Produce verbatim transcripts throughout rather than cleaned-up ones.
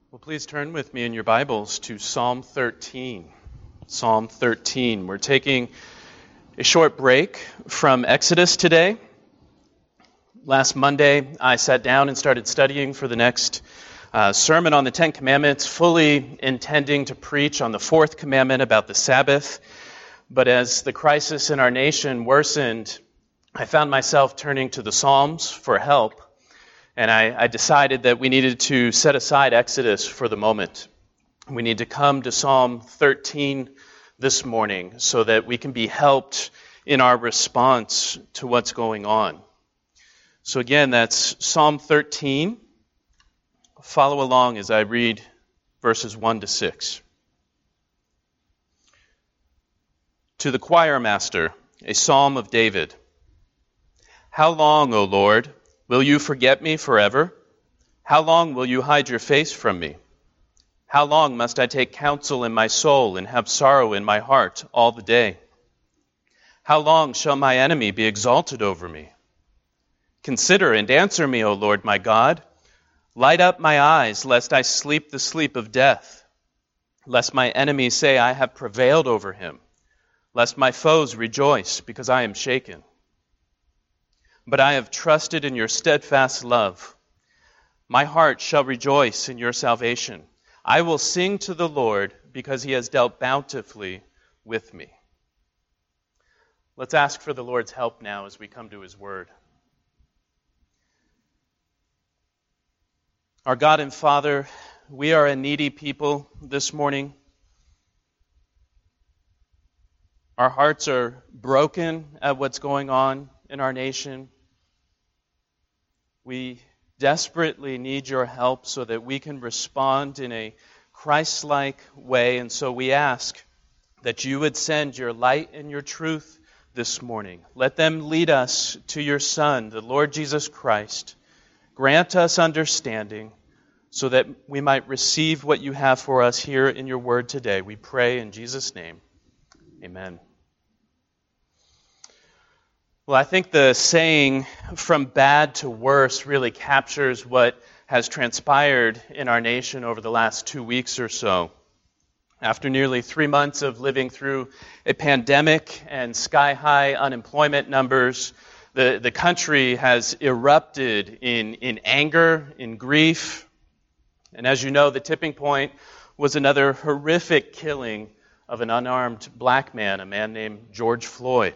Well, please turn with me in your Bibles to Psalm thirteen. Psalm thirteen. We're taking a short break from Exodus today. Last Monday, I sat down and started studying for the next uh, sermon on the Ten Commandments, fully intending to preach on the fourth commandment about the Sabbath. But as the crisis in our nation worsened, I found myself turning to the Psalms for help. And I, I decided that we needed to set aside Exodus for the moment. We need to come to Psalm thirteen this morning so that we can be helped in our response to what's going on. So again, that's Psalm thirteen. Follow along as I read verses one to six. To the choir master, a psalm of David. How long, O Lord, will you forget me forever? How long will you hide your face from me? How long must I take counsel in my soul and have sorrow in my heart all the day? How long shall my enemy be exalted over me? Consider and answer me, O Lord my God. Light up my eyes, lest I sleep the sleep of death, lest my enemies say I have prevailed over him, lest my foes rejoice because I am shaken. But I have trusted in your steadfast love. My heart shall rejoice in your salvation. I will sing to the Lord because he has dealt bountifully with me. Let's ask for the Lord's help now as we come to his word. Our God and Father, we are a needy people this morning. Our hearts are broken at what's going on in our nation. We desperately need your help so that we can respond in a Christ-like way. And so we ask that you would send your light and your truth this morning. Let them lead us to your Son, the Lord Jesus Christ. Grant us understanding so that we might receive what you have for us here in your word today. We pray in Jesus' name. Amen. Well, I think the saying, from bad to worse, really captures what has transpired in our nation over the last two weeks or so. After nearly three months of living through a pandemic and sky-high unemployment numbers, the, the country has erupted in, in anger, in grief. And as you know, the tipping point was another horrific killing of an unarmed black man, a man named George Floyd.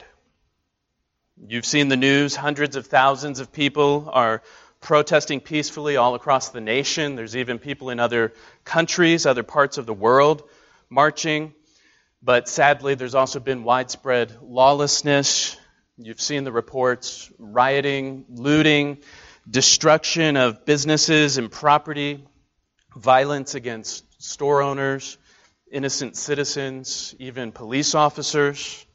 You've seen the news. Hundreds of thousands of people are protesting peacefully all across the nation. There's even people in other countries, other parts of the world, marching. But sadly, there's also been widespread lawlessness. You've seen the reports: rioting, looting, destruction of businesses and property, violence against store owners, innocent citizens, even police officers.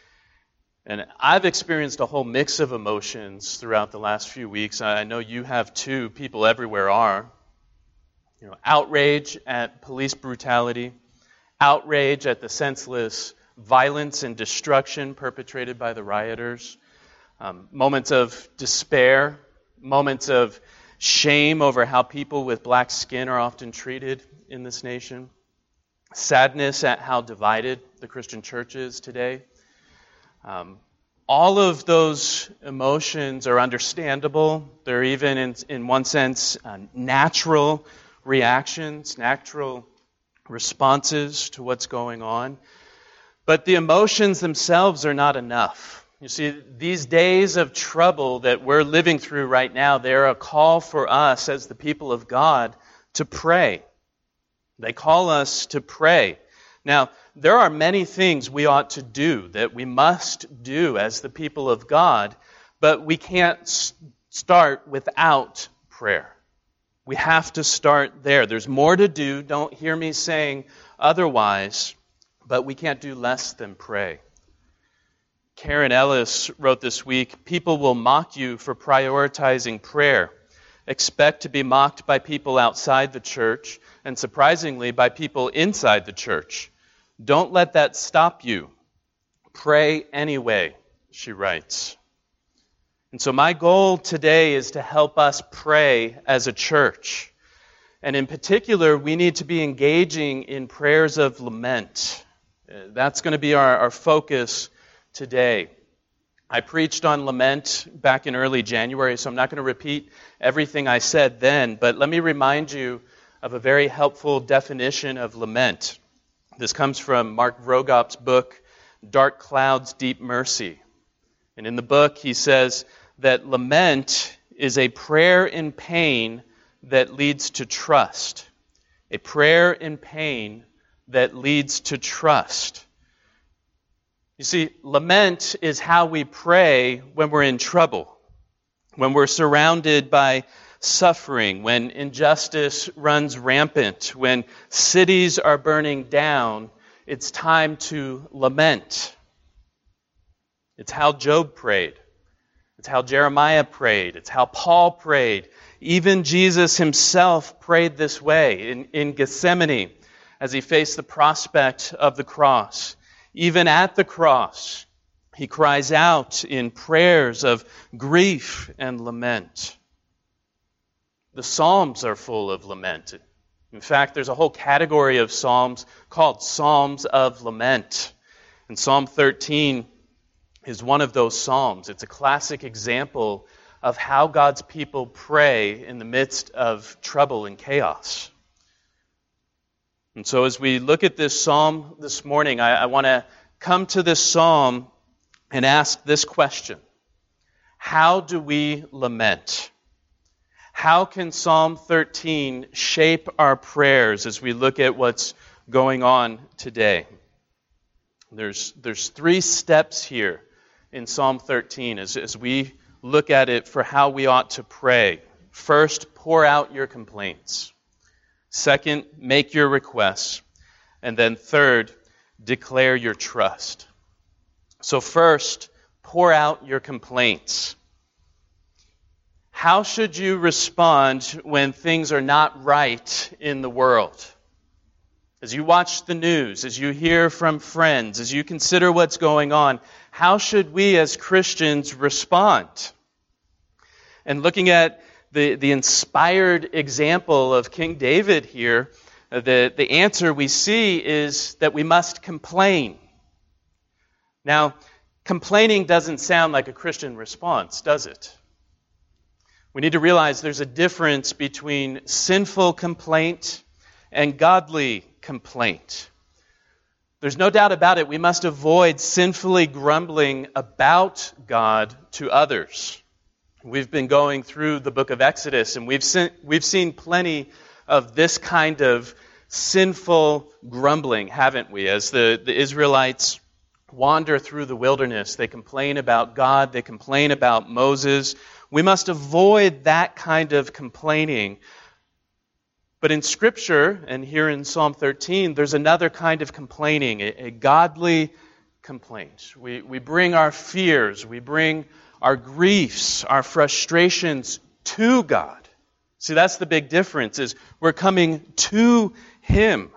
And I've experienced a whole mix of emotions throughout the last few weeks. I know you have too. People everywhere are. You know, outrage at police brutality, outrage at the senseless violence and destruction perpetrated by the rioters, um, moments of despair, moments of shame over how people with black skin are often treated in this nation, sadness at how divided the Christian church is today. Um, all of those emotions are understandable. They're even, in, in one sense, uh, natural reactions, natural responses to what's going on. But the emotions themselves are not enough. You see, these days of trouble that we're living through right now, they're a call for us as the people of God to pray. They call us to pray. Now, there are many things we ought to do, that we must do as the people of God, but we can't start without prayer. We have to start there. There's more to do. Don't hear me saying otherwise, but we can't do less than pray. Karen Ellis wrote this week, "People will mock you for prioritizing prayer. Expect to be mocked by people outside the church, and surprisingly, by people inside the church. Don't let that stop you. Pray anyway," she writes. And so my goal today is to help us pray as a church. And in particular, we need to be engaging in prayers of lament. Uh, That's going to be our, our focus today. I preached on lament back in early January, so I'm not going to repeat everything I said then, but let me remind you of a very helpful definition of lament. This comes from Mark Vrogop's book, Dark Clouds, Deep Mercy. And in the book, he says that lament is a prayer in pain that leads to trust. A prayer in pain that leads to trust. You see, lament is how we pray when we're in trouble, when we're surrounded by suffering, when injustice runs rampant, when cities are burning down. It's time to lament. It's how Job prayed. It's how Jeremiah prayed. It's how Paul prayed. Even Jesus himself prayed this way in, in Gethsemane as he faced the prospect of the cross. Even at the cross, he cries out in prayers of grief and lament. The Psalms are full of lament. In fact, there's a whole category of Psalms called Psalms of Lament. And Psalm thirteen is one of those Psalms. It's a classic example of how God's people pray in the midst of trouble and chaos. And so as we look at this psalm this morning, I, I want to come to this psalm and ask this question. How do we lament? How can Psalm thirteen shape our prayers as we look at what's going on today? There's, there's three steps here in Psalm thirteen as, as we look at it for how we ought to pray. First, pour out your complaints. Second, make your requests. And then third, declare your trust. So first, pour out your complaints. How should you respond when things are not right in the world? As you watch the news, as you hear from friends, as you consider what's going on, how should we as Christians respond? And looking at the, the inspired example of King David here, the, the answer we see is that we must complain. Now, complaining doesn't sound like a Christian response, does it? We need to realize there's a difference between sinful complaint and godly complaint. There's no doubt about it, we must avoid sinfully grumbling about God to others. We've been going through the book of Exodus, and we've seen, we've seen plenty of this kind of sinful grumbling, haven't we? As the, the Israelites wander through the wilderness, they complain about God, they complain about Moses. We must avoid that kind of complaining. But in Scripture, and here in Psalm thirteen, there's another kind of complaining, a, a godly complaint. We, we bring our fears, we bring our griefs, our frustrations to God. See, that's the big difference, is we're coming to Him.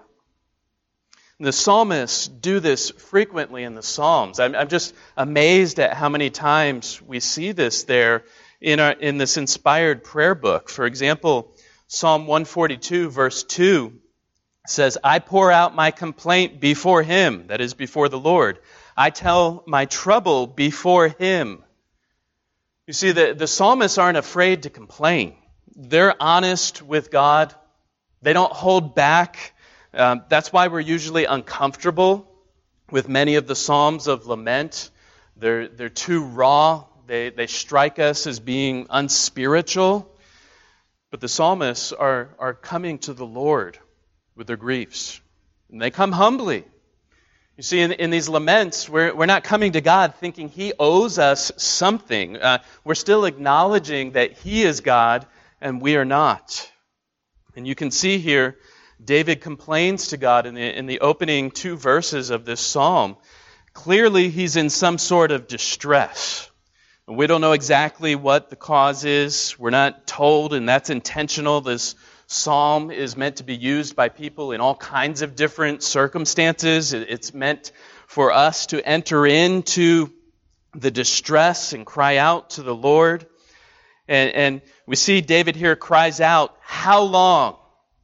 The psalmists do this frequently in the Psalms. I'm, I'm just amazed at how many times we see this there in, our, in this inspired prayer book. For example, Psalm one forty-two, verse two says, I pour out my complaint before Him, that is, before the Lord. I tell my trouble before Him. You see, the, the psalmists aren't afraid to complain. They're honest with God. They don't hold back. Um, that's why we're usually uncomfortable with many of the Psalms of lament. They're, they're too raw. They, they strike us as being unspiritual. But the psalmists are, are coming to the Lord with their griefs. And they come humbly. You see, in, in these laments, we're, we're not coming to God thinking He owes us something. Uh, we're still acknowledging that He is God and we are not. And you can see here, David complains to God in the, in the opening two verses of this psalm. Clearly, he's in some sort of distress. We don't know exactly what the cause is. We're not told, and that's intentional. This psalm is meant to be used by people in all kinds of different circumstances. It's meant for us to enter into the distress and cry out to the Lord. And, and we see David here cries out, how long?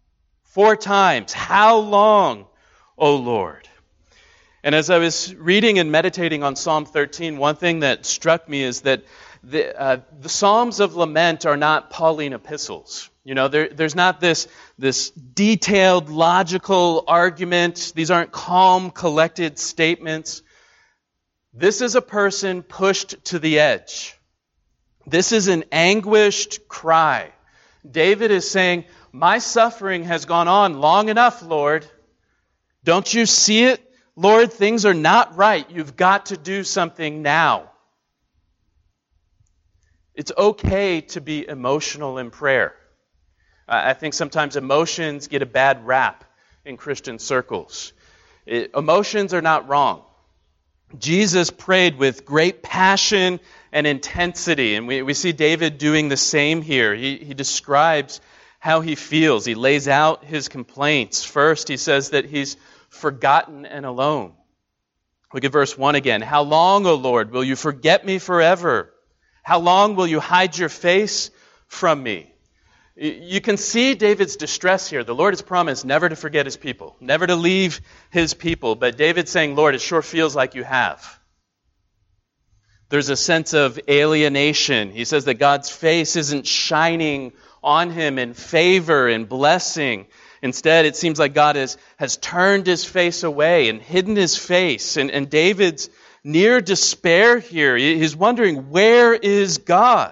Four times. How long, O Lord? And as I was reading and meditating on Psalm thirteen, one thing that struck me is that the, uh, the Psalms of Lament are not Pauline epistles. You know, there, there's not this, this detailed, logical argument. These aren't calm, collected statements. This is a person pushed to the edge. This is an anguished cry. David is saying, my suffering has gone on long enough, Lord. Don't you see it? Lord, things are not right. You've got to do something now. It's okay to be emotional in prayer. I think sometimes emotions get a bad rap in Christian circles. It, emotions are not wrong. Jesus prayed with great passion and intensity, and we, we see David doing the same here. He, he describes how he feels. He lays out his complaints. First, he says that he's forgotten and alone. Look at verse one again. How long, O Lord, will you forget me forever? How long will you hide your face from me? You can see David's distress here. The Lord has promised never to forget his people, never to leave his people. But David's saying, Lord, it sure feels like you have. There's a sense of alienation. He says that God's face isn't shining on him in favor and blessing. Instead, it seems like God has, has turned his face away and hidden his face. And, and David's near despair here. He's wondering, where is God?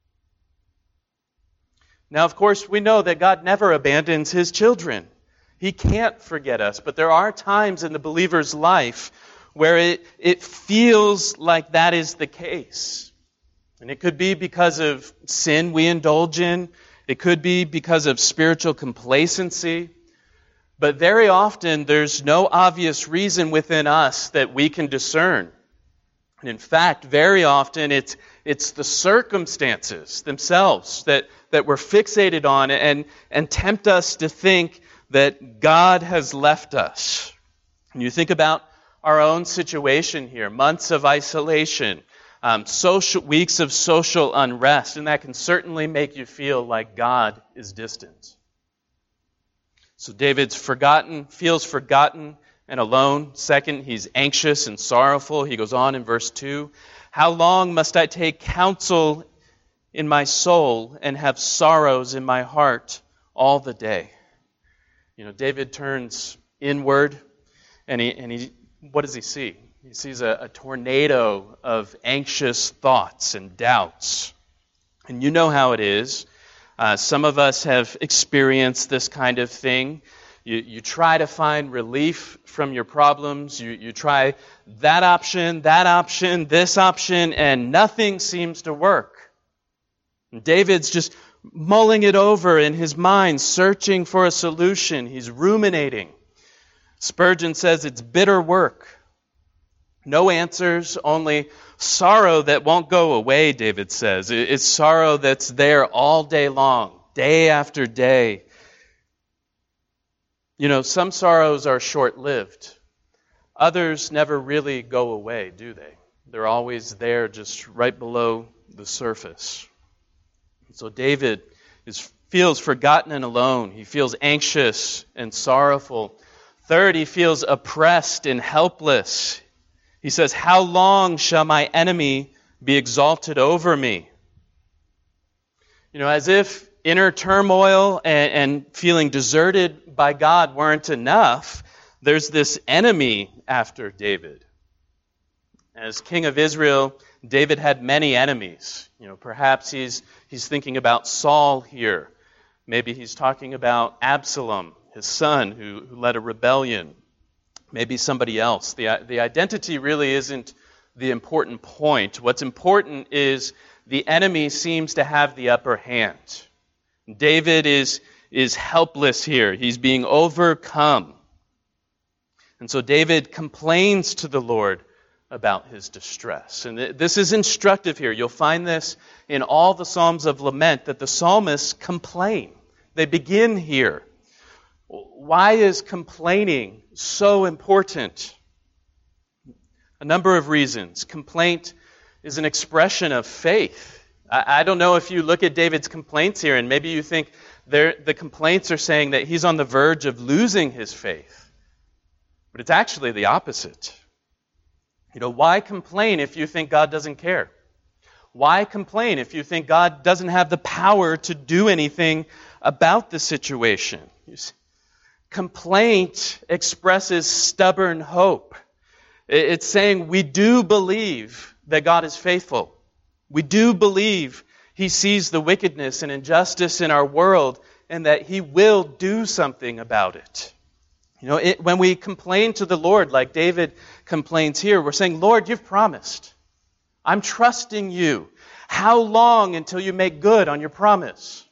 Now, of course, we know that God never abandons his children. He can't forget us, but there are times in the believer's life where it, it feels like that is the case. And it could be because of sin we indulge in. It could be because of spiritual complacency. But very often, there's no obvious reason within us that we can discern. And in fact, very often, it's, it's the circumstances themselves that that we're fixated on and, and tempt us to think that God has left us. And you think about our own situation here, months of isolation, um, social weeks of social unrest, and that can certainly make you feel like God is distant. So David's forgotten, feels forgotten and alone. Second, he's anxious and sorrowful. He goes on in verse two, how long must I take counsel in my soul and have sorrows in my heart all the day? You know, David turns inward, and he and he what does he see? He sees a, a tornado of anxious thoughts and doubts. And you know how it is. Uh, some of us have experienced this kind of thing. You, you try to find relief from your problems. You, you try that option, that option, this option, and nothing seems to work. And David's just mulling it over in his mind, searching for a solution. He's ruminating. Spurgeon says it's bitter work. No answers, only sorrow that won't go away, David says. It's sorrow that's there all day long, day after day. You know, some sorrows are short-lived. Others never really go away, do they? They're always there, just right below the surface. So David is, feels forgotten and alone. He feels anxious and sorrowful. Third, he feels oppressed and helpless. He says, how long shall my enemy be exalted over me? You know, as if inner turmoil and, and feeling deserted by God weren't enough, there's this enemy after David. As king of Israel, David had many enemies. You know, perhaps he's he's thinking about Saul here. Maybe he's talking about Absalom, his son, who, who led a rebellion. Maybe somebody else. The, the identity really isn't the important point. What's important is the enemy seems to have the upper hand. David is, is helpless here. He's being overcome. And so David complains to the Lord about his distress. And this is instructive here. You'll find this in all the Psalms of Lament, that the psalmists complain. They begin here. Why is complaining so important? A number of reasons. Complaint is an expression of faith. I don't know if you look at David's complaints here and maybe you think They're, the complaints are saying that he's on the verge of losing his faith. But it's actually the opposite. You know, why complain if you think God doesn't care? Why complain if you think God doesn't have the power to do anything about the situation? You see, complaint expresses stubborn hope. It's saying we do believe that God is faithful. We do believe He sees the wickedness and injustice in our world and that He will do something about it. You know, it, when we complain to the Lord, like David complains here, we're saying, Lord, you've promised. I'm trusting you. How long until you make good on your promise?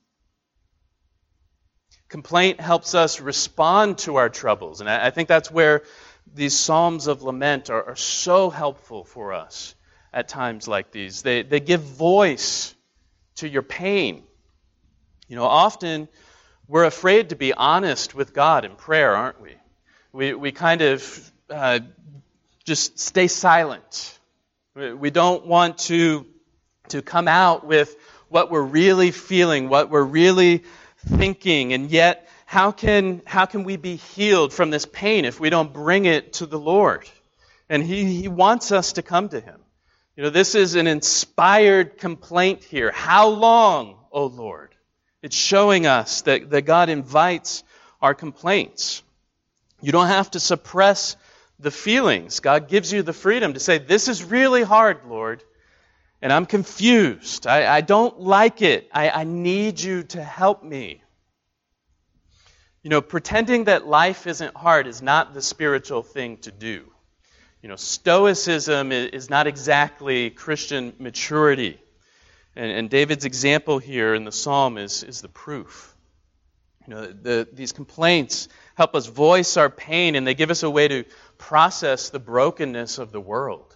Complaint helps us respond to our troubles. And I, I think that's where these Psalms of Lament are, are so helpful for us at times like these. They, they give voice to your pain. You know, often we're afraid to be honest with God in prayer, aren't we? We, we kind of uh, just stay silent. We don't want to, to come out with what we're really feeling, what we're really thinking, and yet how can how can we be healed from this pain if we don't bring it to the Lord? And He, he wants us to come to Him. You know, this is an inspired complaint here. How long, O Lord? It's showing us that, that God invites our complaints. You don't have to suppress the feelings. God gives you the freedom to say, this is really hard, Lord, and I'm confused. I, I don't like it. I, I need you to help me. You know, pretending that life isn't hard is not the spiritual thing to do. You know, stoicism is not exactly Christian maturity. And, and David's example here in the psalm is, is the proof. You know, the, these complaints help us voice our pain, and they give us a way to process the brokenness of the world.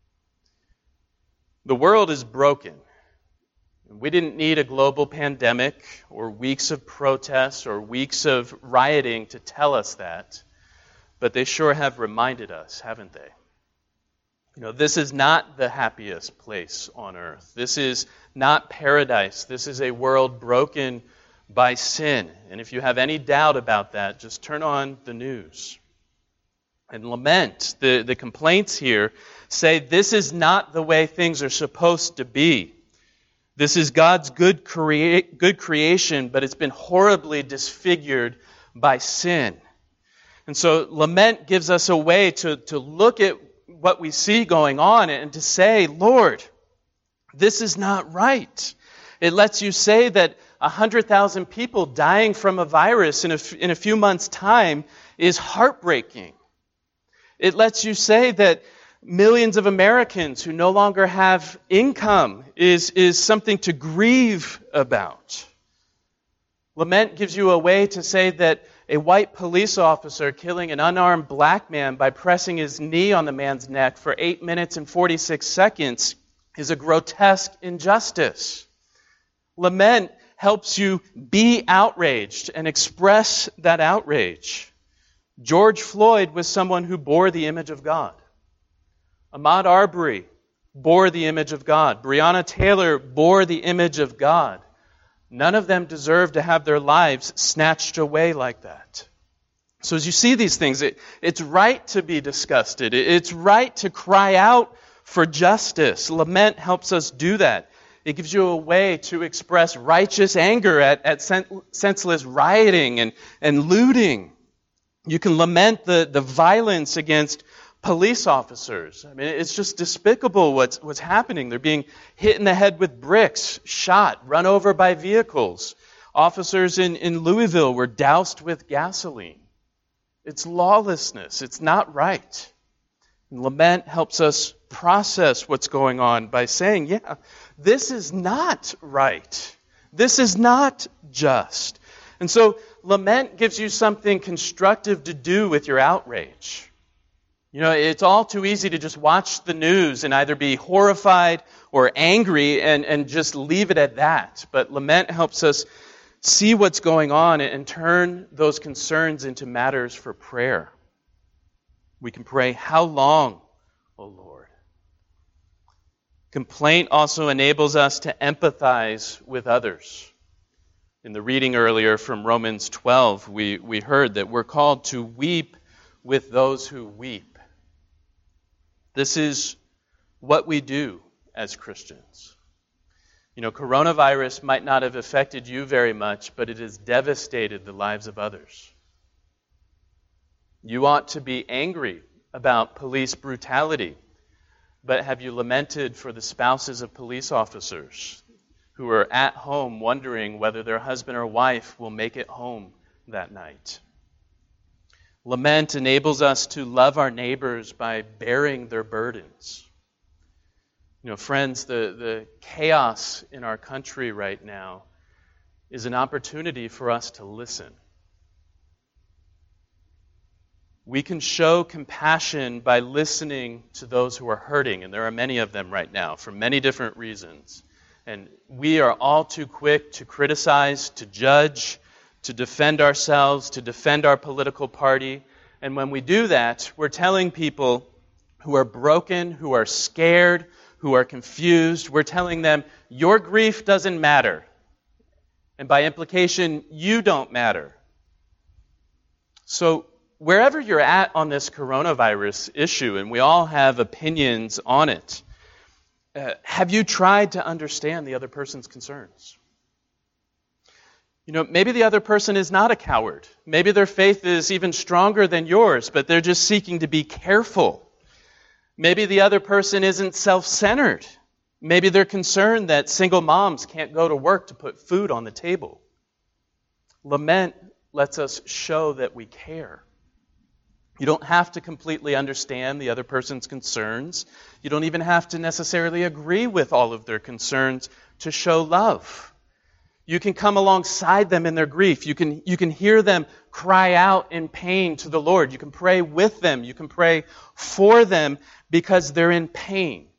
The world is broken. We didn't need a global pandemic or weeks of protests or weeks of rioting to tell us that, but they sure have reminded us, haven't they? You know, this is not the happiest place on earth. This is not paradise. This is a world broken by sin. And if you have any doubt about that, just turn on the news. And lament, the, the complaints here say this is not the way things are supposed to be. This is God's good, crea- good creation, but it's been horribly disfigured by sin. And so lament gives us a way to, to look at what we see going on and to say, Lord, this is not right. It lets you say that one hundred thousand people dying from a virus in a, in a few months' time is heartbreaking. It lets you say that millions of Americans who no longer have income is, is something to grieve about. Lament gives you a way to say that a white police officer killing an unarmed black man by pressing his knee on the man's neck for eight minutes and forty-six seconds is a grotesque injustice. Lament helps you be outraged and express that outrage. George Floyd was someone who bore the image of God. Ahmaud Arbery bore the image of God. Breonna Taylor bore the image of God. None of them deserve to have their lives snatched away like that. So as you see these things, it, it's right to be disgusted. It's right to cry out for justice. Lament helps us do that. It gives you a way to express righteous anger at, at sen- senseless rioting and, and looting. You can lament the, the violence against police officers. I mean, it's just despicable what's, what's happening. They're being hit in the head with bricks, shot, run over by vehicles. Officers in, in Louisville were doused with gasoline. It's lawlessness. It's not right. And lament helps us process what's going on by saying, yeah, this is not right. This is not just. And so lament gives you something constructive to do with your outrage. You know, it's all too easy to just watch the news and either be horrified or angry and, and just leave it at that. But lament helps us see what's going on and turn those concerns into matters for prayer. We can pray, how long, O Lord? Complaint also enables us to empathize with others. In the reading earlier from Romans twelve, we, we heard that we're called to weep with those who weep. This is what we do as Christians. You know, coronavirus might not have affected you very much, but it has devastated the lives of others. You ought to be angry about police brutality, but have you lamented for the spouses of police officers who are at home wondering whether their husband or wife will make it home that night? Lament enables us to love our neighbors by bearing their burdens. You know, friends, the, the chaos in our country right now is an opportunity for us to listen. We can show compassion by listening to those who are hurting, and there are many of them right now for many different reasons. And we are all too quick to criticize, to judge, to defend ourselves, to defend our political party. And when we do that, we're telling people who are broken, who are scared, who are confused, we're telling them, your grief doesn't matter. And by implication, you don't matter. So wherever you're at on this coronavirus issue, and we all have opinions on it, Uh, have you tried to understand the other person's concerns? You know, maybe the other person is not a coward. Maybe their faith is even stronger than yours, but they're just seeking to be careful. Maybe the other person isn't self-centered. Maybe they're concerned that single moms can't go to work to put food on the table. Lament lets us show that we care. You don't have to completely understand the other person's concerns. You don't even have to necessarily agree with all of their concerns to show love. You can come alongside them in their grief. You can, you can hear them cry out in pain to the Lord. You can pray with them. You can pray for them because they're in pain.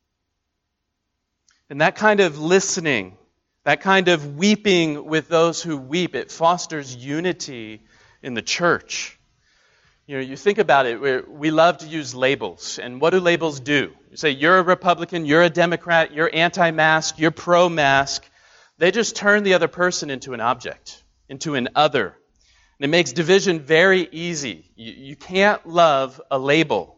And that kind of listening, that kind of weeping with those who weep, it fosters unity in the church. You know, you think about it, we're, we love to use labels. And what do labels do? You say, you're a Republican, you're a Democrat, you're anti-mask, you're pro-mask. They just turn the other person into an object, into an other. And it makes division very easy. You, you can't love a label.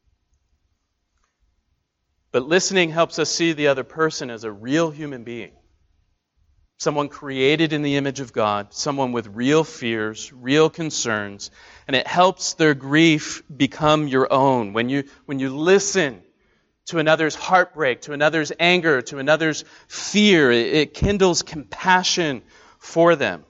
But listening helps us see the other person as a real human being. Someone created in the image of God, someone with real fears, real concerns, and it helps their grief become your own. When you, when you listen to another's heartbreak, to another's anger, to another's fear, it, it kindles compassion for them.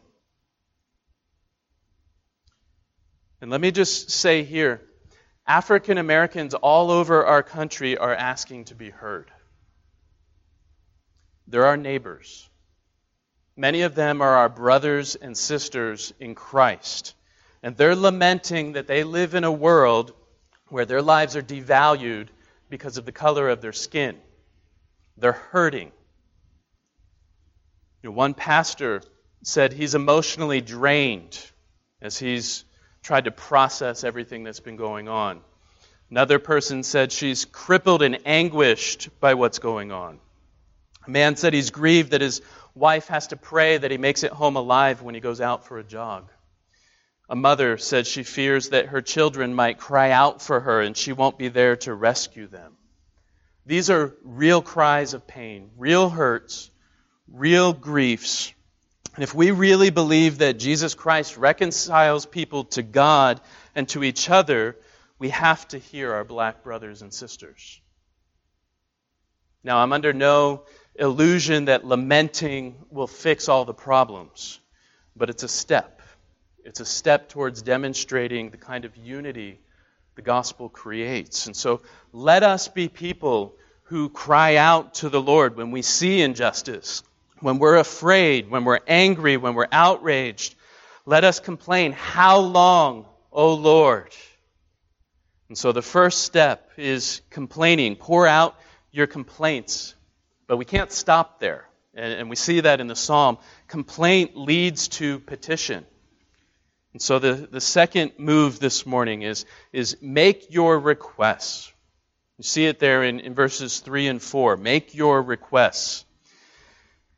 And let me just say here, African Americans all over our country are asking to be heard. They're our neighbors. Many of them are our brothers and sisters in Christ. And they're lamenting that they live in a world where their lives are devalued because of the color of their skin. They're hurting. You know, one pastor said he's emotionally drained as he's tried to process everything that's been going on. Another person said she's crippled and anguished by what's going on. A man said he's grieved that his wife has to pray that he makes it home alive when he goes out for a jog. A mother said she fears that her children might cry out for her and she won't be there to rescue them. These are real cries of pain, real hurts, real griefs. And if we really believe that Jesus Christ reconciles people to God and to each other, we have to hear our black brothers and sisters. Now, I'm under no illusion that lamenting will fix all the problems, but it's a step. It's a step towards demonstrating the kind of unity the gospel creates. And so let us be people who cry out to the Lord when we see injustice, when we're afraid, when we're angry, when we're outraged. Let us complain, "How long, O Lord?" And so the first step is complaining. Pour out your complaints. But we can't stop there. And, and we see that in the psalm. Complaint leads to petition. And so the, the second move this morning is, is make your requests. You see it there in, in verses three and four. Make your requests.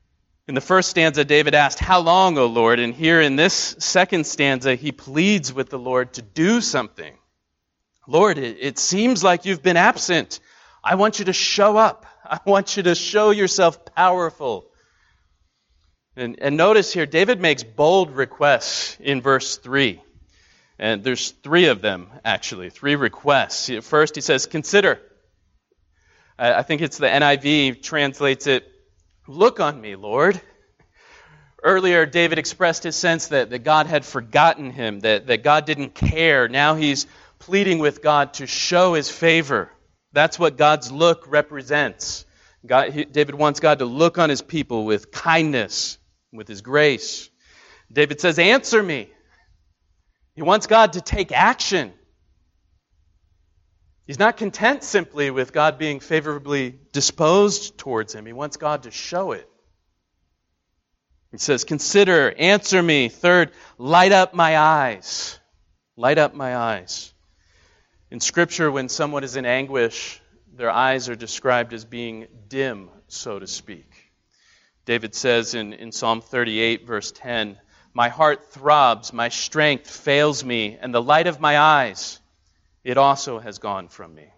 In the first stanza, David asked, "How long, O Lord?" And here in this second stanza, he pleads with the Lord to do something. Lord, it, it seems like you've been absent. I want you to show up. I want you to show yourself powerful. And, and notice here, David makes bold requests in verse three. And there's three of them, actually, three requests. First, he says, consider. I think it's the N I V translates it, look on me, Lord. Earlier, David expressed his sense that, that God had forgotten him, that, that God didn't care. Now he's pleading with God to show his favor. That's what God's look represents. God, he, David wants God to look on his people with kindness, with his grace. David says, answer me. He wants God to take action. He's not content simply with God being favorably disposed towards him. He wants God to show it. He says, consider, answer me. Third, light up my eyes. Light up my eyes. In Scripture, when someone is in anguish, their eyes are described as being dim, so to speak. David says in, in Psalm thirty-eight, verse ten, my heart throbs, my strength fails me, and the light of my eyes, it also has gone from me.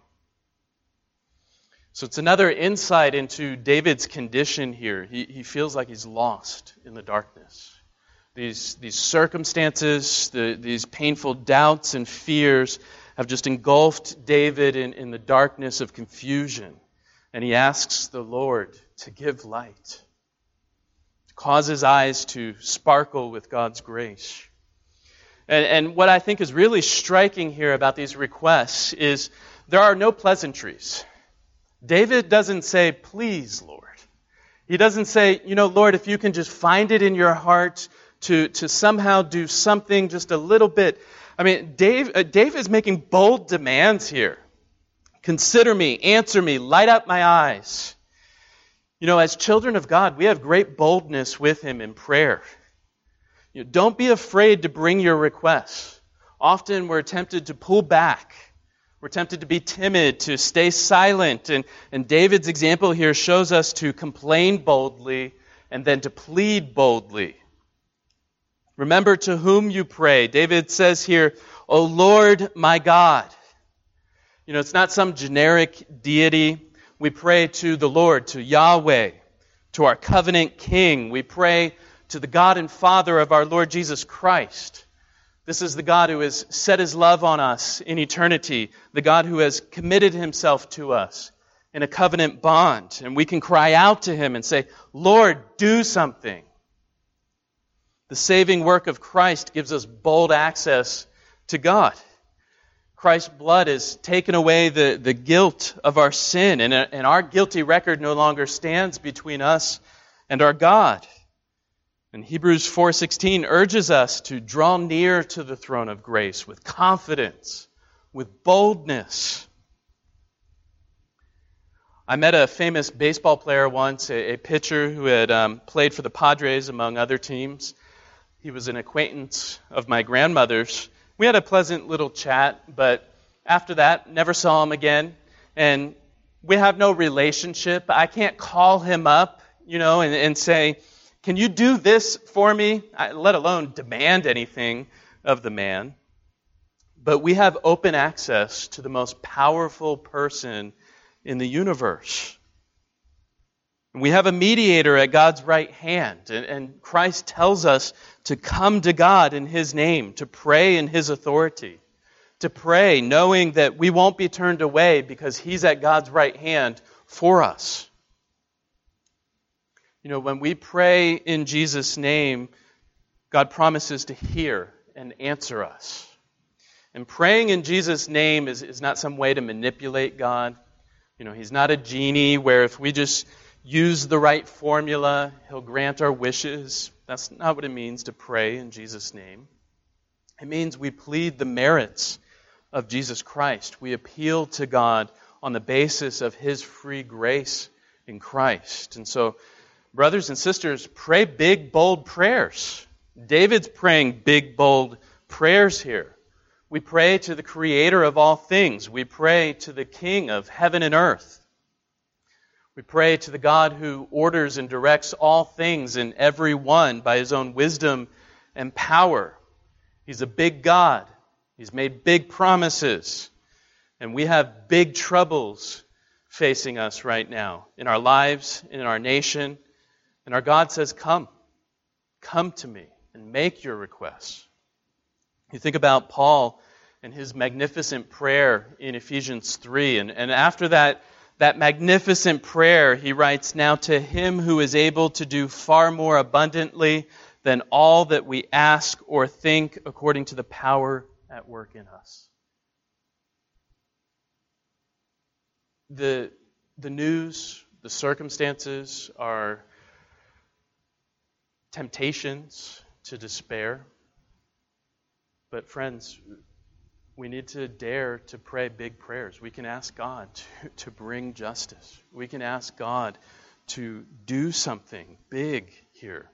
So it's another insight into David's condition here. He, he feels like he's lost in the darkness. These, these circumstances, the, these painful doubts and fears have just engulfed David in, in the darkness of confusion. And he asks the Lord to give light, to cause his eyes to sparkle with God's grace. And, and what I think is really striking here about these requests is there are no pleasantries. David doesn't say, please, Lord. He doesn't say, you know, Lord, if you can just find it in your heart to, to somehow do something just a little bit. I mean, Dave, uh, Dave is making bold demands here. Consider me, answer me, light up my eyes. You know, as children of God, we have great boldness with him in prayer. You know, don't be afraid to bring your requests. Often we're tempted to pull back. We're tempted to be timid, to stay silent. And, and David's example here shows us to complain boldly and then to plead boldly. Remember to whom you pray. David says here, O Lord my God. You know, it's not some generic deity. We pray to the Lord, to Yahweh, to our covenant King. We pray to the God and Father of our Lord Jesus Christ. This is the God who has set his love on us in eternity, the God who has committed himself to us in a covenant bond. And we can cry out to him and say, Lord, do something. The saving work of Christ gives us bold access to God. Christ's blood has taken away the, the guilt of our sin, and, and our guilty record no longer stands between us and our God. And Hebrews four sixteen urges us to draw near to the throne of grace with confidence, with boldness. I met a famous baseball player once, a, a pitcher who had um, played for the Padres among other teams. He was an acquaintance of my grandmother's. We had a pleasant little chat, but after that, never saw him again. And we have no relationship. I can't call him up, you know, and, and say, can you do this for me? I, let alone demand anything of the man. But we have open access to the most powerful person in the universe. We have a mediator at God's right hand, and, and Christ tells us to come to God in his name, to pray in his authority, to pray knowing that we won't be turned away because he's at God's right hand for us. You know, when we pray in Jesus' name, God promises to hear and answer us. And praying in Jesus' name is, is not some way to manipulate God. You know, he's not a genie where if we just use the right formula, he'll grant our wishes. That's not what it means to pray in Jesus' name. It means we plead the merits of Jesus Christ. We appeal to God on the basis of his free grace in Christ. And so, brothers and sisters, pray big, bold prayers. David's praying big, bold prayers here. We pray to the Creator of all things. We pray to the King of heaven and earth. We pray to the God who orders and directs all things and everyone by His own wisdom and power. He's a big God. He's made big promises. And we have big troubles facing us right now in our lives, in our nation. And our God says, come. Come to me and make your requests. You think about Paul and his magnificent prayer in Ephesians three. And, and after that, that magnificent prayer, he writes, now to Him who is able to do far more abundantly than all that we ask or think according to the power at work in us. The, the news, the circumstances are temptations to despair. But friends, we need to dare to pray big prayers. We can ask God to, to bring justice. We can ask God to do something big here.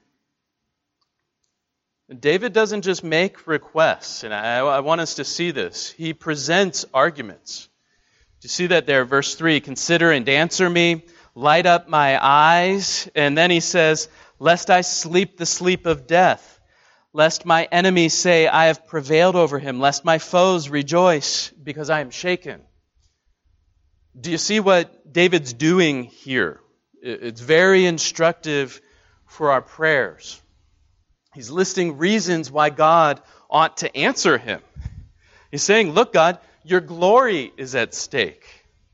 David doesn't just make requests, and I, I want us to see this. He presents arguments. Do you see that there? Verse three, consider and answer me, light up my eyes. And then he says, lest I sleep the sleep of death. Lest my enemies say, I have prevailed over him. Lest my foes rejoice because I am shaken. Do you see what David's doing here? It's very instructive for our prayers. He's listing reasons why God ought to answer him. He's saying, look, God, your glory is at stake.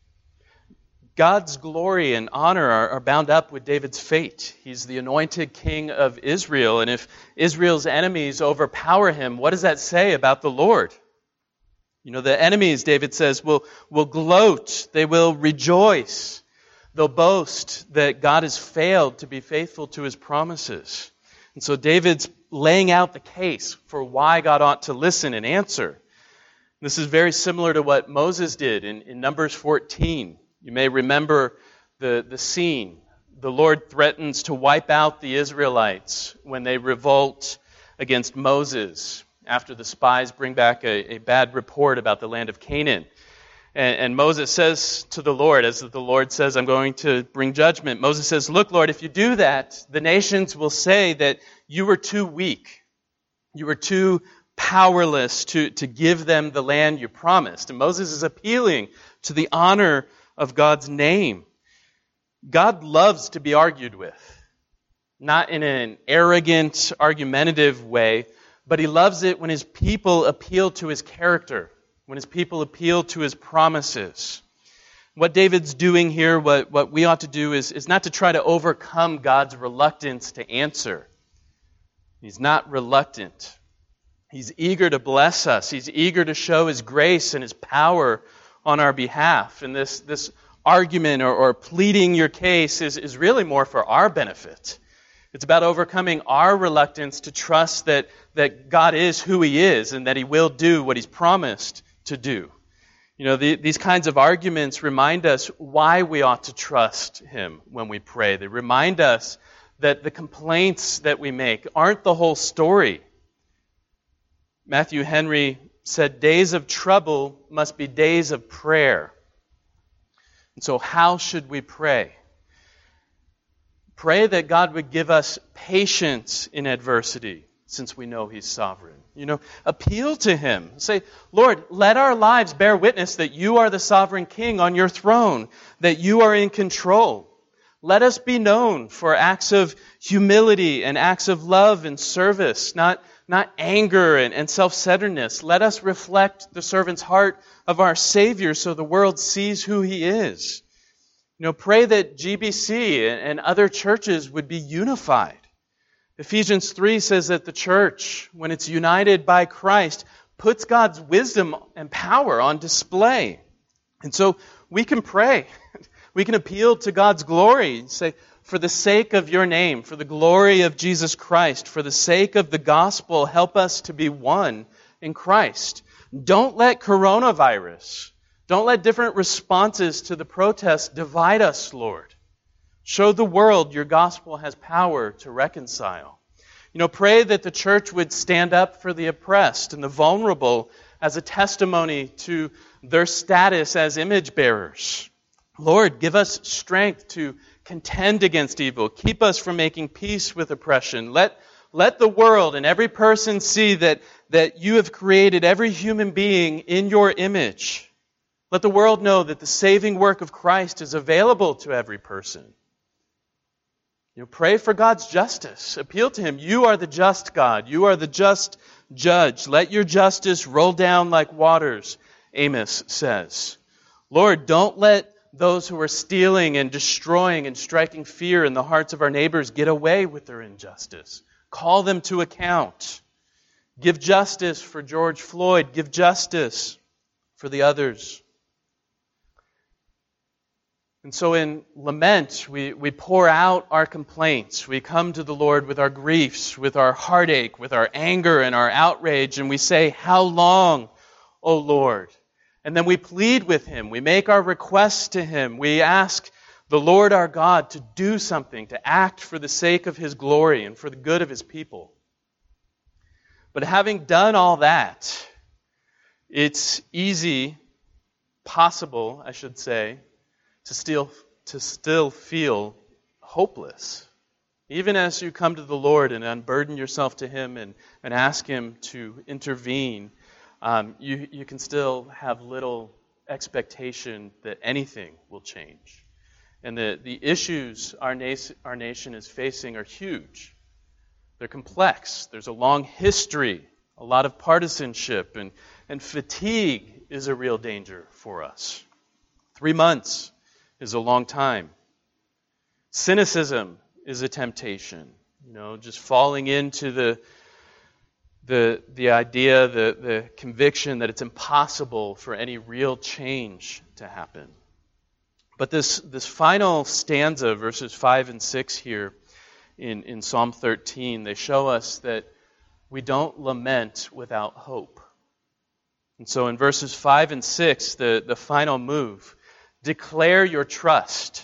God's glory and honor are, are bound up with David's fate. He's the anointed king of Israel, and if Israel's enemies overpower him, what does that say about the Lord? You know, the enemies, David says, will, will gloat, they will rejoice. They'll boast that God has failed to be faithful to His promises. And so David's laying out the case for why God ought to listen and answer. This is very similar to what Moses did in, in Numbers fourteen. You may remember the, the scene. The Lord threatens to wipe out the Israelites when they revolt against Moses after the spies bring back a, a bad report about the land of Canaan. And, and Moses says to the Lord, as the Lord says, I'm going to bring judgment. Moses says, look, Lord, if you do that, the nations will say that you were too weak. You were too powerless to, to give them the land you promised. And Moses is appealing to the honor of God's name. God loves to be argued with, not in an arrogant, argumentative way, but He loves it when His people appeal to His character, when His people appeal to His promises. What David's doing here, what, what we ought to do is, is not to try to overcome God's reluctance to answer. He's not reluctant. He's eager to bless us. He's eager to show His grace and His power on our behalf. And this, this argument or, or pleading your case is, is really more for our benefit. It's about overcoming our reluctance to trust that, that God is who He is and that He will do what He's promised to do. You know, the, these kinds of arguments remind us why we ought to trust Him when we pray. They remind us that the complaints that we make aren't the whole story. Matthew Henry said, days of trouble must be days of prayer. And so how should we pray? Pray that God would give us patience in adversity, since we know He's sovereign. You know, appeal to Him. Say, Lord, let our lives bear witness that You are the sovereign King on Your throne, that You are in control. Let us be known for acts of humility and acts of love and service, not Not anger and, and self-centeredness. Let us reflect the servant's heart of our Savior so the world sees who He is. You know, pray that G B C and, and other churches would be unified. Ephesians three says that the church, when it's united by Christ, puts God's wisdom and power on display. And so we can pray. We can appeal to God's glory and say, for the sake of Your name, for the glory of Jesus Christ, for the sake of the gospel, help us to be one in Christ. Don't let coronavirus, don't let different responses to the protests divide us, Lord. Show the world Your gospel has power to reconcile. You know, pray that the church would stand up for the oppressed and the vulnerable as a testimony to their status as image bearers. Lord, give us strength to contend against evil. Keep us from making peace with oppression. Let, let the world and every person see that, that you have created every human being in your image. Let the world know that the saving work of Christ is available to every person. You know, pray for God's justice. Appeal to Him. You are the just God. You are the just judge. Let your justice roll down like waters, Amos says. Lord, don't let those who are stealing and destroying and striking fear in the hearts of our neighbors get away with their injustice. Call them to account. Give justice for George Floyd. Give justice for the others. And so in lament, we, we pour out our complaints. We come to the Lord with our griefs, with our heartache, with our anger and our outrage, and we say, "How long, O Lord?" And then we plead with Him. We make our requests to Him. We ask the Lord our God to do something, to act for the sake of His glory and for the good of His people. But having done all that, it's easy, possible, I should say, to still, to still feel hopeless. Even as you come to the Lord and unburden yourself to Him and, and ask Him to intervene, um, you, you can still have little expectation that anything will change. And the, the issues our, na- our nation is facing are huge. They're complex. There's a long history, a lot of partisanship, and, and fatigue is a real danger for us. Three months is a long time. Cynicism is a temptation. You know, just falling into the the the idea, the, the conviction that it's impossible for any real change to happen. But this, this final stanza, verses five and six here in, in Psalm thirteen, they show us that we don't lament without hope. And so in verses five and six, the, the final move, declare your trust.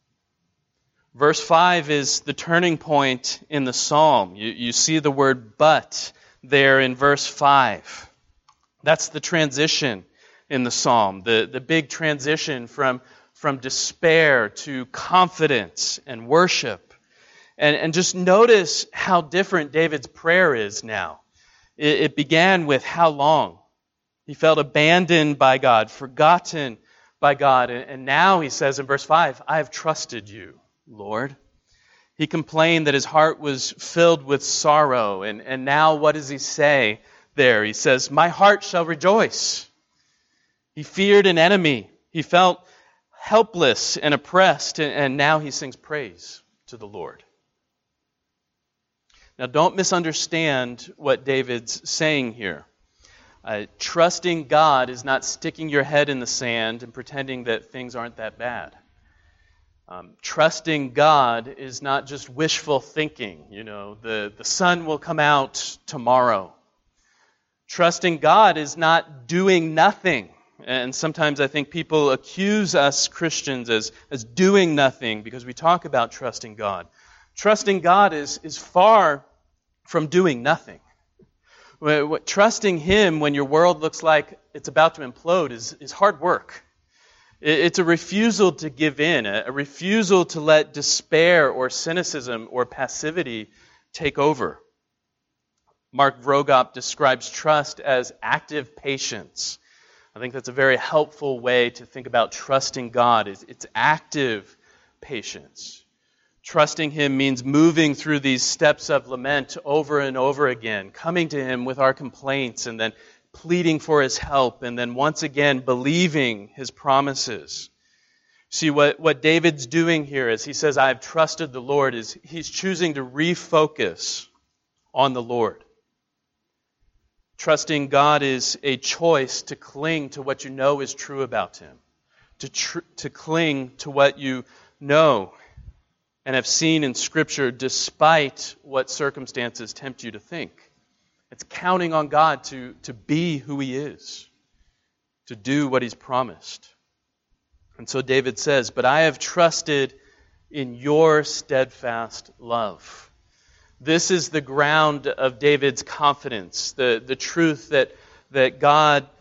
Verse five is the turning point in the psalm. You, you see the word but there in verse five. That's the transition in the psalm, the, the big transition from, from despair to confidence and worship. And, and just notice how different David's prayer is now. It, it began with how long? He felt abandoned by God, forgotten by God. And now he says in verse five, I have trusted you, Lord. He complained that his heart was filled with sorrow. And, and now what does he say there? He says, my heart shall rejoice. He feared an enemy. He felt helpless and oppressed. And, and now he sings praise to the Lord. Now don't misunderstand what David's saying here. Uh, trusting God is not sticking your head in the sand and pretending that things aren't that bad. Um, trusting God is not just wishful thinking. You know, the, the sun will come out tomorrow. Trusting God is not doing nothing. And sometimes I think people accuse us Christians as, as doing nothing because we talk about trusting God. Trusting God is, is far from doing nothing. Trusting Him when your world looks like it's about to implode is, is hard work. It's a refusal to give in, a refusal to let despair or cynicism or passivity take over. Mark Vroegop describes trust as active patience. I think that's a very helpful way to think about trusting God. It's active patience. Trusting Him means moving through these steps of lament over and over again, coming to Him with our complaints and then pleading for His help and then once again believing His promises. See, what, what David's doing here as he says, I have trusted the Lord, is he's choosing to refocus on the Lord. Trusting God is a choice to cling to what you know is true about Him, to tr- to cling to what you know and have seen in Scripture despite what circumstances tempt you to think. It's counting on God to, to be who He is, to do what He's promised. And so David says, but I have trusted in your steadfast love. This is the ground of David's confidence, the, the truth that, that God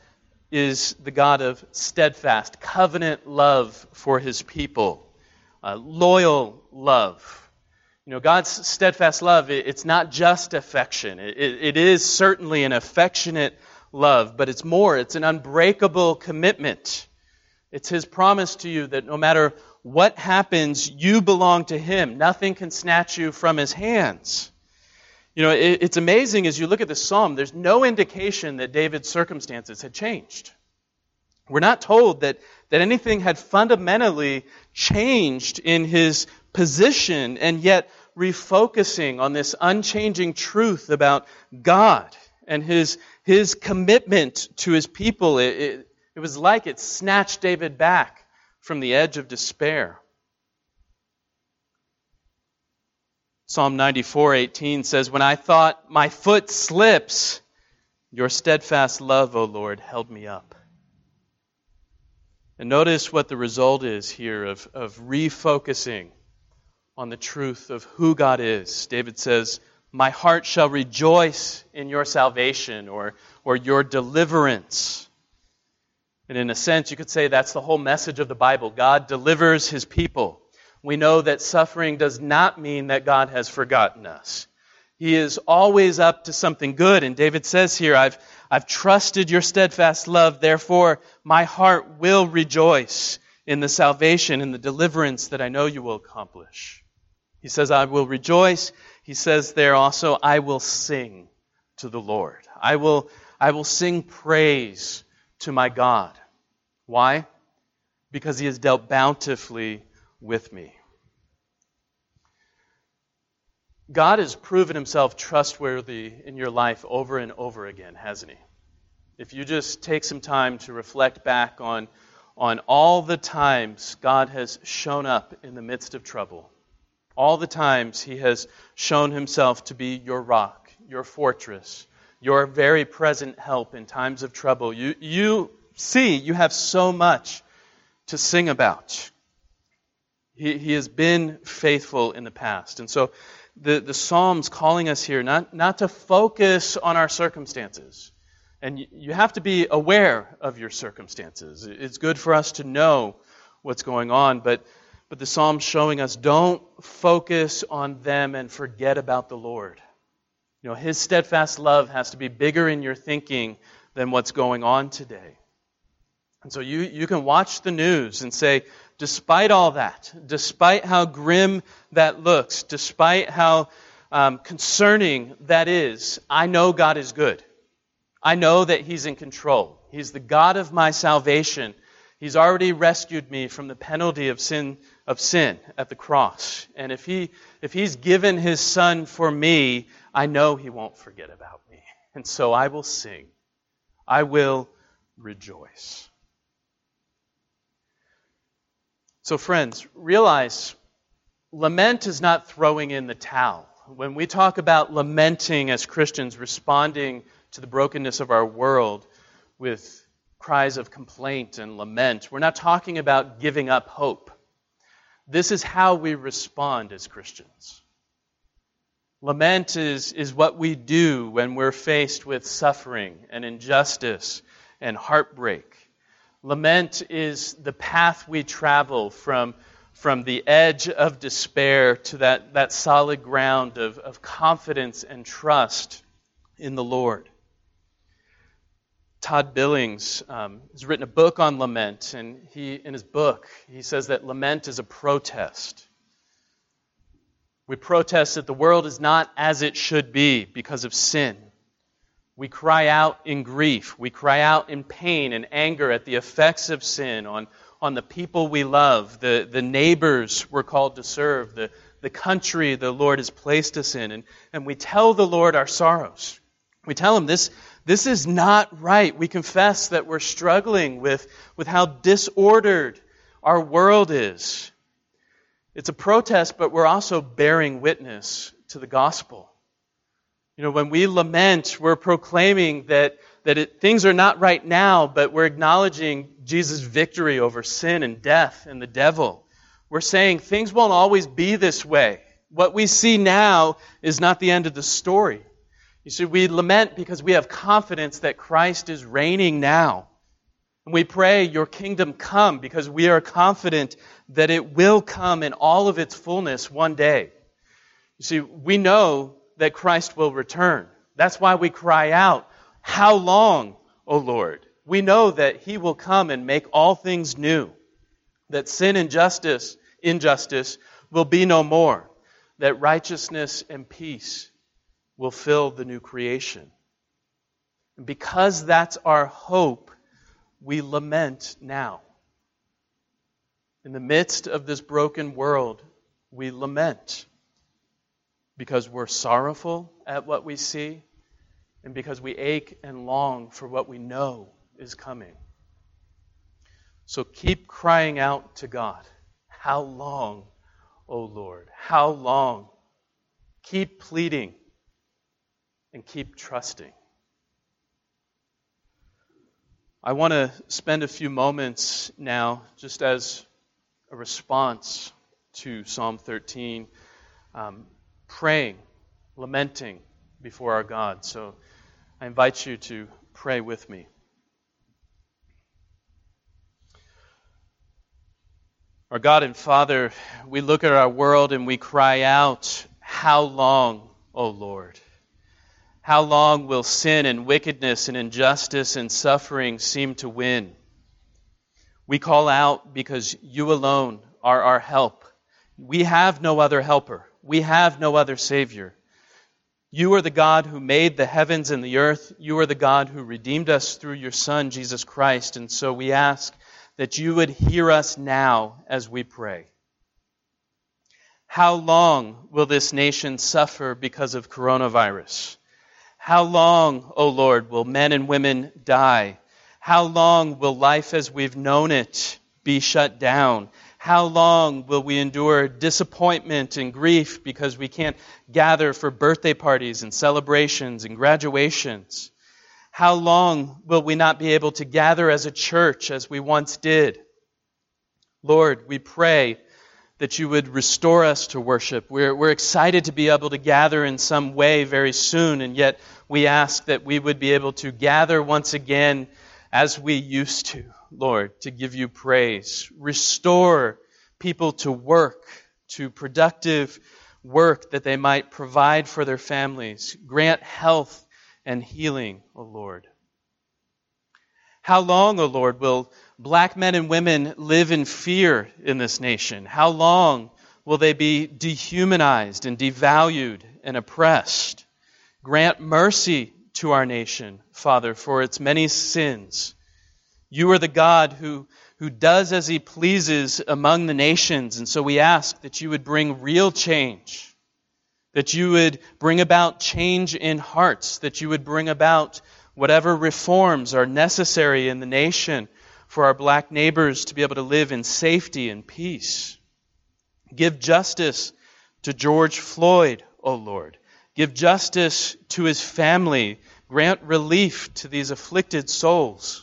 is the God of steadfast, covenant love for his people, uh, loyal love. You know, God's steadfast love, it, it's not just affection. It, it, it is certainly an affectionate love, but it's more. It's an unbreakable commitment. It's his promise to you that no matter what happens, you belong to him. Nothing can snatch you from his hands. You know, it, it's amazing as you look at this psalm, there's no indication that David's circumstances had changed. We're not told that, that anything had fundamentally changed in his position, and yet refocusing on this unchanging truth about God and his, his commitment to his people, it, it, it was like it snatched David back from the edge of despair. Psalm ninety-four eighteen says, "When I thought my foot slips, your steadfast love, O Lord, held me up." And notice what the result is here of, of refocusing on the truth of who God is. David says, "My heart shall rejoice in your salvation," or, or your deliverance. And in a sense, you could say that's the whole message of the Bible. God delivers his people. We know that suffering does not mean that God has forgotten us. He is always up to something good. And David says here, I've, I've trusted your steadfast love, therefore my heart will rejoice in the salvation and the deliverance that I know you will accomplish. He says, I will rejoice. He says there also, I will sing to the Lord. I will, I will sing praise to my God. Why? Because he has dealt bountifully with me. God has proven himself trustworthy in your life over and over again, hasn't he? If you just take some time to reflect back on, on all the times God has shown up in the midst of trouble, all the times he has shown himself to be your rock, your fortress, your very present help in times of trouble, you, you see you have so much to sing about. He, he has been faithful in the past. And so the, the Psalm's calling us here not, not to focus on our circumstances. And you, you have to be aware of your circumstances. It's good for us to know what's going on, but But the Psalm's showing us, don't focus on them and forget about the Lord. You know, his steadfast love has to be bigger in your thinking than what's going on today. And so you, you can watch the news and say, despite all that, despite how grim that looks, despite how um, concerning that is, I know God is good. I know that he's in control. He's the God of my salvation. He's already rescued me from the penalty of sin of sin at the cross. And if he if he's given his son for me, I know he won't forget about me. And so I will sing. I will rejoice. So friends, realize lament is not throwing in the towel. When we talk about lamenting as Christians, responding to the brokenness of our world with cries of complaint and lament, we're not talking about giving up hope. This is how we respond as Christians. Lament is, is what we do when we're faced with suffering and injustice and heartbreak. Lament is the path we travel from, from the edge of despair to that, that solid ground of, of confidence and trust in the Lord. Todd Billings um, has written a book on lament, and he, in his book, he says that lament is a protest. We protest that the world is not as it should be because of sin. We cry out in grief. We cry out in pain and anger at the effects of sin on, on the people we love, the, the neighbors we're called to serve, the, the country the Lord has placed us in. And, and we tell the Lord our sorrows. We tell him this, this is not right. We confess that we're struggling with, with how disordered our world is. It's a protest, but we're also bearing witness to the gospel. You know, when we lament, we're proclaiming that, that it, things are not right now, but we're acknowledging Jesus' victory over sin and death and the devil. We're saying things won't always be this way. What we see now is not the end of the story. You see, we lament because we have confidence that Christ is reigning now And we pray your kingdom come because we are confident that it will come in all of its fullness one day. You see, we know that Christ will return. That's why we cry out, "How long, O Lord?" We know that He will come and make all things new, that sin and justice, injustice will be no more, that righteousness and peace will fill the new creation. And because that's our hope, we lament now. In the midst of this broken world, we lament because we're sorrowful at what we see and because we ache and long for what we know is coming. So keep crying out to God, "How long, O Lord? How long?" Keep pleading and keep trusting. I want to spend a few moments now just as a response to Psalm thirteen, um, praying, lamenting before our God. So I invite you to pray with me. Our God and Father, we look at our world and we cry out, "How long, O Lord? How long will sin and wickedness and injustice and suffering seem to win?" We call out because you alone are our help. We have no other helper. We have no other Savior. You are the God who made the heavens and the earth. You are the God who redeemed us through your Son, Jesus Christ. And so we ask that you would hear us now as we pray. How long will this nation suffer because of coronavirus? How long, O Lord, will men and women die? How long will life as we've known it be shut down? How long will we endure disappointment and grief because we can't gather for birthday parties and celebrations and graduations? How long will we not be able to gather as a church as we once did? Lord, we pray that you would restore us to worship. We're, we're excited to be able to gather in some way very soon, and yet we ask that we would be able to gather once again as we used to, Lord, to give you praise. Restore people to work, to productive work that they might provide for their families. Grant health and healing, O Lord. How long, O Lord, will black men and women live in fear in this nation? How long will they be dehumanized and devalued and oppressed? Grant mercy to our nation, Father, for its many sins. You are the God who, who does as He pleases among the nations, and so we ask that you would bring real change, that you would bring about change in hearts, that you would bring about whatever reforms are necessary in the nation for our black neighbors to be able to live in safety and peace. Give justice to George Floyd, O Lord. Give justice to his family. Grant relief to these afflicted souls.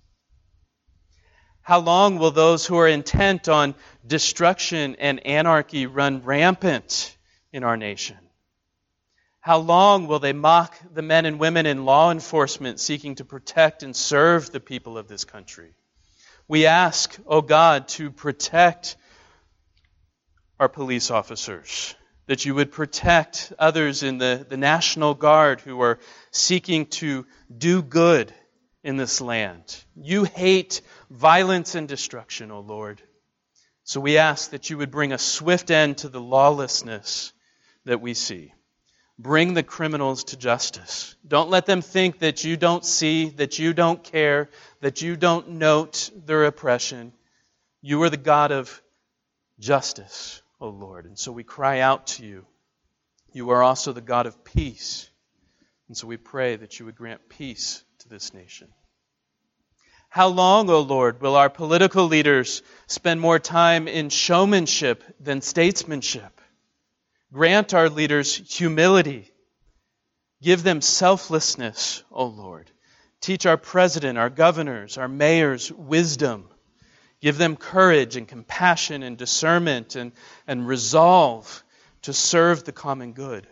How long will those who are intent on destruction and anarchy run rampant in our nation? How long will they mock the men and women in law enforcement seeking to protect and serve the people of this country? We ask, O God, to protect our police officers, that you would protect others in the, the National Guard who are seeking to do good in this land. You hate violence and destruction, O Lord. So we ask that you would bring a swift end to the lawlessness that we see. Bring the criminals to justice. Don't let them think that you don't see, that you don't care, that you don't note their oppression. You are the God of justice, O Lord. And so we cry out to you. You are also the God of peace. And so we pray that you would grant peace to this nation. How long, O Lord, will our political leaders spend more time in showmanship than statesmanship? Grant our leaders humility. Give them selflessness, O Lord. Teach our president, our governors, our mayors wisdom. Give them courage and compassion and discernment and, and resolve to serve the common good.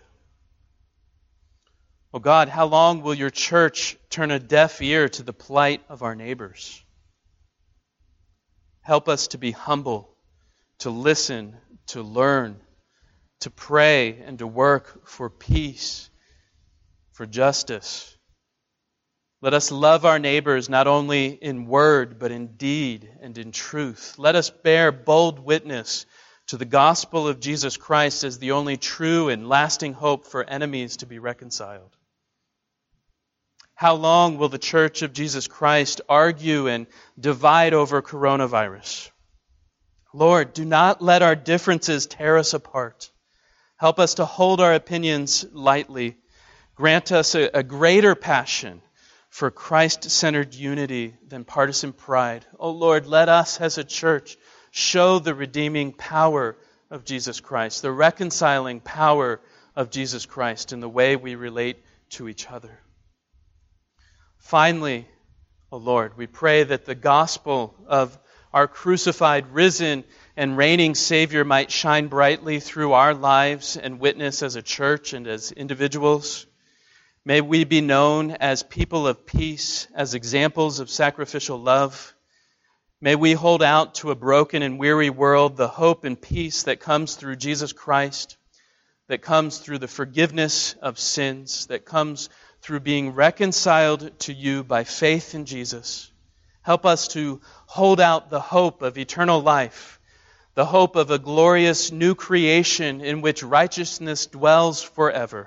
O God, how long will your church turn a deaf ear to the plight of our neighbors? Help us to be humble, to listen, to learn, to pray, and to work for peace, for justice. Let us love our neighbors not only in word, but in deed and in truth. Let us bear bold witness to the gospel of Jesus Christ as the only true and lasting hope for enemies to be reconciled. How long will the Church of Jesus Christ argue and divide over coronavirus? Lord, do not let our differences tear us apart. Help us to hold our opinions lightly. Grant us a, a greater passion for Christ-centered unity than partisan pride. Oh Lord, let us as a church show the redeeming power of Jesus Christ, the reconciling power of Jesus Christ in the way we relate to each other. Finally, O Lord, we pray that the gospel of our crucified, risen, and reigning Savior might shine brightly through our lives and witness as a church and as individuals. May we be known as people of peace, as examples of sacrificial love. May we hold out to a broken and weary world the hope and peace that comes through Jesus Christ, that comes through the forgiveness of sins, that comes through being reconciled to you by faith in Jesus. Help us to hold out the hope of eternal life, the hope of a glorious new creation in which righteousness dwells forever.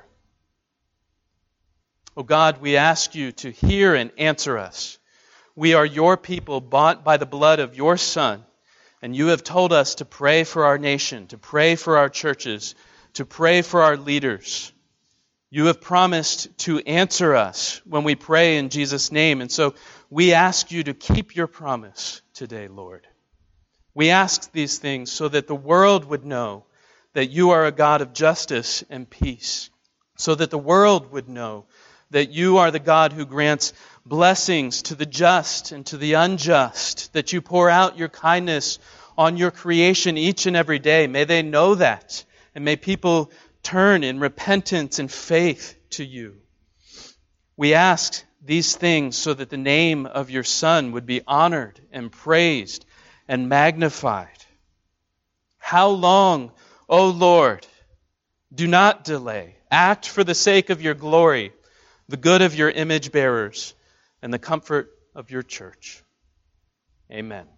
O God, we ask you to hear and answer us. We are your people bought by the blood of your Son, and you have told us to pray for our nation, to pray for our churches, to pray for our leaders. You have promised to answer us when we pray in Jesus' name, and so we ask you to keep your promise today, Lord. We ask these things so that the world would know that you are a God of justice and peace, so that the world would know that you are the God who grants blessings to the just and to the unjust, that you pour out your kindness on your creation each and every day. May they know that, and may people turn in repentance and faith to you. We ask these things so that the name of your Son would be honored and praised and magnified. How long, O Lord? Do not delay. Act for the sake of your glory, the good of your image bearers, and the comfort of your church. Amen.